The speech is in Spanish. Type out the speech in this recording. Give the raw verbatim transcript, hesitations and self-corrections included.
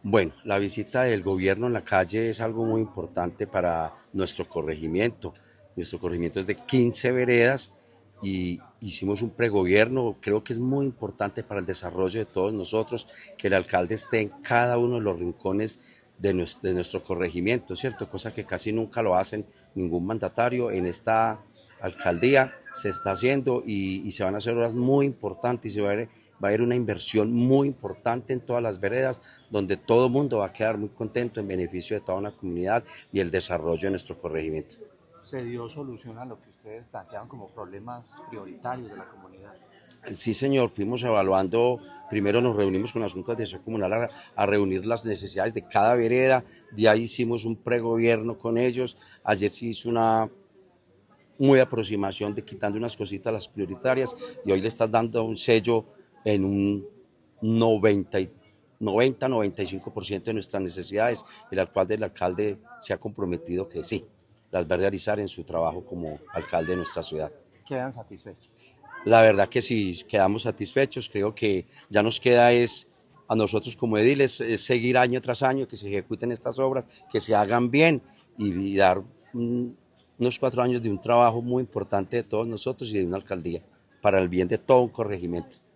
Bueno, la visita del gobierno en la calle es algo muy importante para nuestro corregimiento. Nuestro corregimiento es de quince veredas y hicimos un pregobierno. Creo que es muy importante para el desarrollo de todos nosotros que el alcalde esté en cada uno de los rincones de nuestro, de nuestro corregimiento, ¿cierto? Cosa que casi nunca lo hacen ningún mandatario. En esta alcaldía se está haciendo y, y se van a hacer obras muy importantes y se va a ver va a haber una inversión muy importante en todas las veredas, donde todo el mundo va a quedar muy contento en beneficio de toda una comunidad y el desarrollo de nuestro corregimiento. ¿Se dio solución a lo que ustedes planteaban como problemas prioritarios de la comunidad? Sí, señor, fuimos evaluando, primero nos reunimos con las juntas de acción comunal a, a reunir las necesidades de cada vereda, de ahí hicimos un pregobierno con ellos, ayer se hizo una muy aproximación de quitando unas cositas las prioritarias y hoy le estás dando un sello en un noventa, noventa, noventa y cinco por ciento de nuestras necesidades, el alcalde del alcalde se ha comprometido que sí, las va a realizar en su trabajo como alcalde de nuestra ciudad. ¿Quedan satisfechos? La verdad que sí, quedamos satisfechos, creo que ya nos queda es a nosotros como ediles es seguir año tras año, que se ejecuten estas obras, que se hagan bien y, y dar un, unos cuatro años de un trabajo muy importante de todos nosotros y de una alcaldía para el bien de todo un corregimiento.